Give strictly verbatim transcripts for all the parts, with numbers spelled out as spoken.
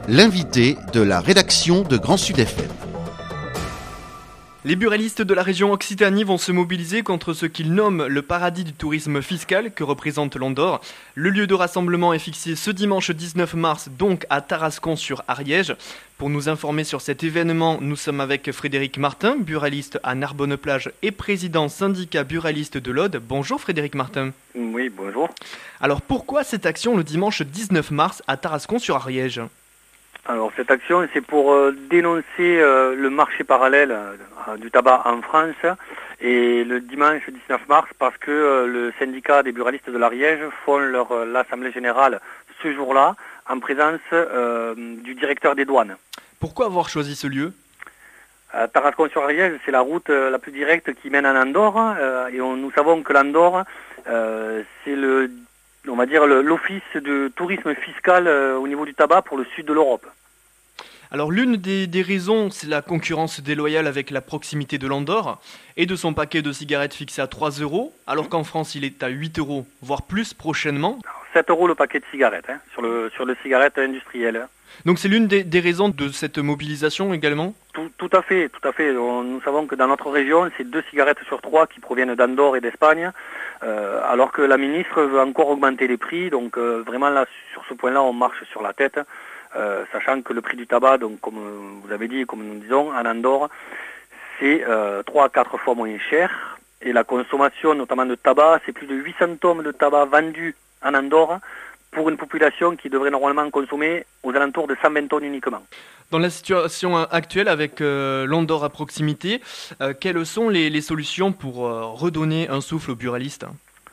l'invité de la rédaction de Grand Sud F M. Les buralistes de la région Occitanie vont se mobiliser contre ce qu'ils nomment le paradis du tourisme fiscal que représente l'Andorre. Le lieu de rassemblement est fixé ce dimanche dix-neuf mars, donc à Tarascon-sur-Ariège. Pour nous informer sur cet événement, nous sommes avec Frédéric Martin, buraliste à Narbonne-Plage et président syndicat buraliste de l'Aude. Bonjour Frédéric Martin. Oui, bonjour. Alors pourquoi cette action le dimanche dix-neuf mars à Tarascon-sur-Ariège ? Alors cette action, c'est pour euh, dénoncer euh, le marché parallèle euh, du tabac en France et le dimanche dix-neuf mars parce que euh, le syndicat des buralistes de l'Ariège font leur euh, l'assemblée générale ce jour-là en présence euh, du directeur des douanes. Pourquoi avoir choisi ce lieu ? euh, Tarascon-sur-Ariège, c'est la route euh, la plus directe qui mène en Andorre euh, et on, nous savons que l'Andorre, euh, c'est le on va dire le, l'office de tourisme fiscal euh, au niveau du tabac pour le sud de l'Europe. Alors l'une des, des raisons, c'est la concurrence déloyale avec la proximité de l'Andorre et de son paquet de cigarettes fixé à trois euros, alors qu'en France il est à huit euros, voire plus prochainement. Alors, sept euros le paquet de cigarettes, hein, sur le sur le cigarette industriel. Donc c'est l'une des, des raisons de cette mobilisation également ? Tout, tout à fait, tout à fait. On, nous savons que dans notre région, c'est deux cigarettes sur trois qui proviennent d'Andorre et d'Espagne, euh, alors que la ministre veut encore augmenter les prix. Donc euh, vraiment là, sur ce point-là, on marche sur la tête. Euh, sachant que le prix du tabac, donc comme vous avez dit, comme nous disons, en Andorre, c'est euh, trois à quatre fois moins cher. Et la consommation, notamment de tabac, c'est plus de huit cents tonnes de tabac vendus en Andorre pour une population qui devrait normalement consommer aux alentours de cent vingt tonnes uniquement. Dans la situation actuelle avec euh, l'Andorre à proximité, euh, quelles sont les, les solutions pour euh, redonner un souffle aux buralistes ?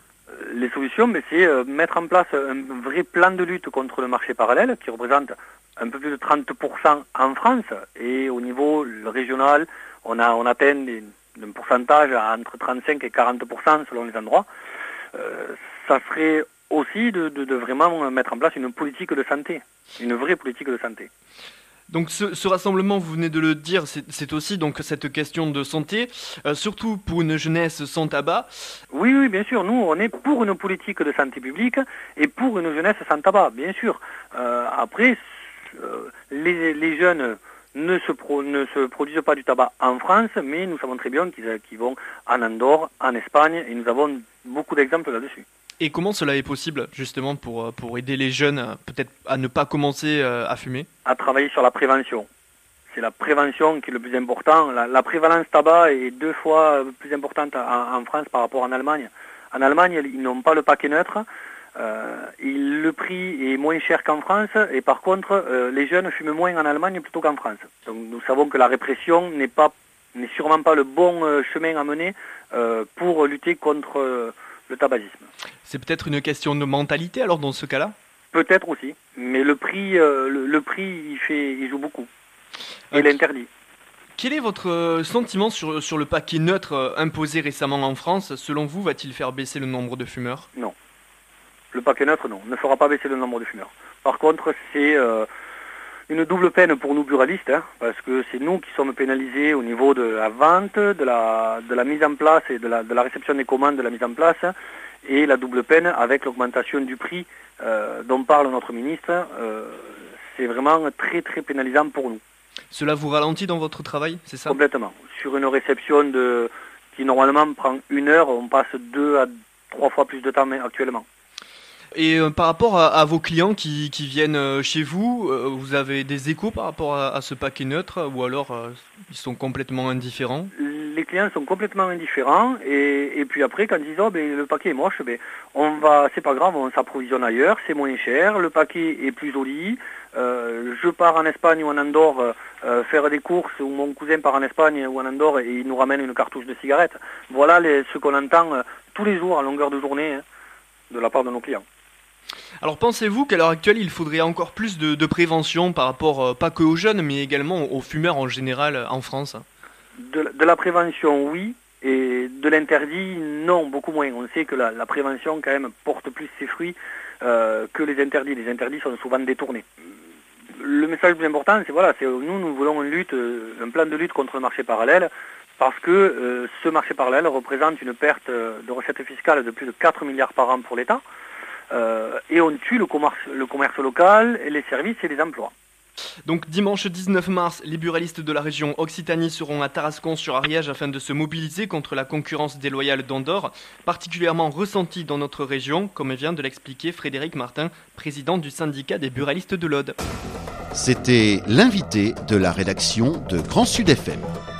Les solutions, mais c'est euh, mettre en place un vrai plan de lutte contre le marché parallèle qui représente un peu plus de trente pour cent en France et au niveau régional, on, a, on atteint des, un pourcentage entre trente-cinq et quarante pour cent selon les endroits. Euh, ça serait aussi de, de, de vraiment mettre en place une politique de santé, une vraie politique de santé. Donc ce, ce rassemblement, vous venez de le dire, c'est, c'est aussi donc cette question de santé, euh, surtout pour une jeunesse sans tabac. Oui, oui, bien sûr. Nous, on est pour une politique de santé publique et pour une jeunesse sans tabac, bien sûr. Euh, après, euh, les, les jeunes ne se, pro, ne se produisent pas du tabac en France, mais nous savons très bien qu'ils, qu'ils vont en Andorre, en Espagne, et nous avons beaucoup d'exemples là-dessus. Et comment cela est possible, justement, pour, pour aider les jeunes peut-être à ne pas commencer à fumer ? À travailler sur la prévention. C'est la prévention qui est le plus important. La, la prévalence tabac est deux fois plus importante en, en France par rapport en Allemagne. En Allemagne, ils n'ont pas le paquet neutre. Euh, il, le prix est moins cher qu'en France. Et par contre, euh, les jeunes fument moins en Allemagne plutôt qu'en France. Donc nous savons que la répression n'est pas, n'est sûrement pas le bon euh, chemin à mener euh, pour lutter contre euh, le tabagisme. C'est peut-être une question de mentalité alors dans ce cas-là ? Peut-être aussi, mais le prix, euh, le, le prix, il fait, il joue beaucoup. Et okay. L'interdit. Quel est votre sentiment sur, sur le paquet neutre imposé récemment en France ? Selon vous, va-t-il faire baisser le nombre de fumeurs ? Non. Le paquet neutre, non, ne fera pas baisser le nombre de fumeurs. Par contre, c'est euh, une double peine pour nous buralistes, hein, parce que c'est nous qui sommes pénalisés au niveau de la vente, de la, de la mise en place et de la, de la réception des commandes, de la mise en place, et la double peine avec l'augmentation du prix euh, dont parle notre ministre, euh, c'est vraiment très très pénalisant pour nous. Cela vous ralentit dans votre travail, c'est ça ? Complètement. Sur une réception de, qui normalement prend une heure, on passe deux à trois fois plus de temps actuellement. Et euh, par rapport à, à vos clients qui, qui viennent euh, chez vous, euh, vous avez des échos par rapport à, à ce paquet neutre ou alors euh, ils sont complètement indifférents ? Les clients sont complètement indifférents et, et puis après quand ils disent oh, ben, le paquet est moche, ben, on va, c'est pas grave, on s'approvisionne ailleurs, c'est moins cher, le paquet est plus joli, euh, je pars en Espagne ou en Andorre euh, faire des courses ou mon cousin part en Espagne ou en Andorre et il nous ramène une cartouche de cigarettes. Voilà les, ce qu'on entend euh, tous les jours à longueur de journée hein, de la part de nos clients. Alors pensez-vous qu'à l'heure actuelle, il faudrait encore plus de, de prévention par rapport, euh, pas que aux jeunes, mais également aux fumeurs en général euh, en France ? de, de la prévention, oui, et de l'interdit, non, beaucoup moins. On sait que la, la prévention, quand même, porte plus ses fruits euh, que les interdits. Les interdits sont souvent détournés. Le message le plus important, c'est voilà, c'est nous, nous voulons une lutte, un plan de lutte contre le marché parallèle, parce que euh, ce marché parallèle représente une perte de recettes fiscales de plus de quatre milliards par an pour l'État. Euh, et on tue le commerce, le commerce local, et les services et les emplois. Donc dimanche dix-neuf mars, les buralistes de la région Occitanie seront à Tarascon-sur-Ariège afin de se mobiliser contre la concurrence déloyale d'Andorre, particulièrement ressentie dans notre région, comme vient de l'expliquer Frédéric Martin, président du syndicat des buralistes de l'Aude. C'était l'invité de la rédaction de Grand Sud F M.